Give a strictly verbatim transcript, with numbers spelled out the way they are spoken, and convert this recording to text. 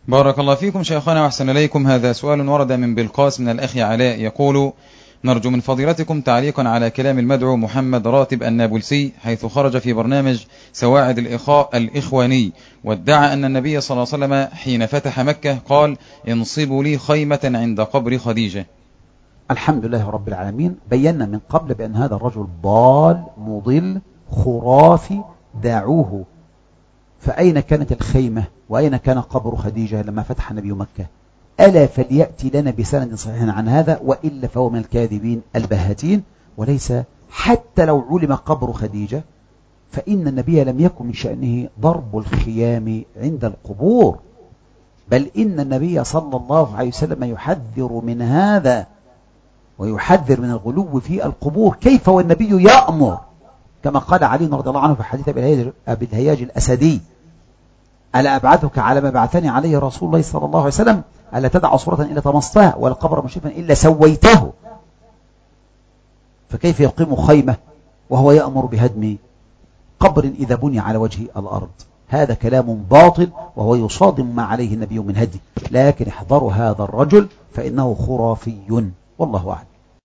بارك الله فيكم شيخنا وأحسن إليكم. هذا سؤال ورد من بلقاس من الأخ علاء يقول: نرجو من فضيلتكم تعليقا على كلام المدعو محمد راتب النابلسي حيث خرج في برنامج سواعد الإخاء الإخواني وادعى أن النبي صلى الله عليه وسلم حين فتح مكة قال: انصبوا لي خيمة عند قبر خديجة. الحمد لله رب العالمين. بينا من قبل بأن هذا الرجل ضال مضل خرافي، دعوه. فأين كانت الخيمة وأين كان قبر خديجة لما فتح النبي مكة؟ ألا فليأتي لنا بسند صحيح عن هذا، وإلا فهو من الكاذبين البهاتين. وليس حتى لو علم قبر خديجة فإن النبي لم يكن من شأنه ضرب الخيام عند القبور، بل إن النبي صلى الله عليه وسلم يحذر من هذا ويحذر من الغلو في القبور. كيف والنبي يأمر كما قال علي رضي الله عنه في حديث أبي الهياج الأسدي: ألا أبعثك على ما بعثني عليه رسول الله صلى الله عليه وسلم؟ ألا تدع صورة إلا طمستها ولا قبر مشرفا إلا سويته. فكيف يقيم خيمة وهو يأمر بهدم قبر إذا بني على وجه الأرض؟ هذا كلام باطل وهو يصادم ما عليه النبي من هدي. لكن احذروا هذا الرجل فإنه خرافي، والله أعلم.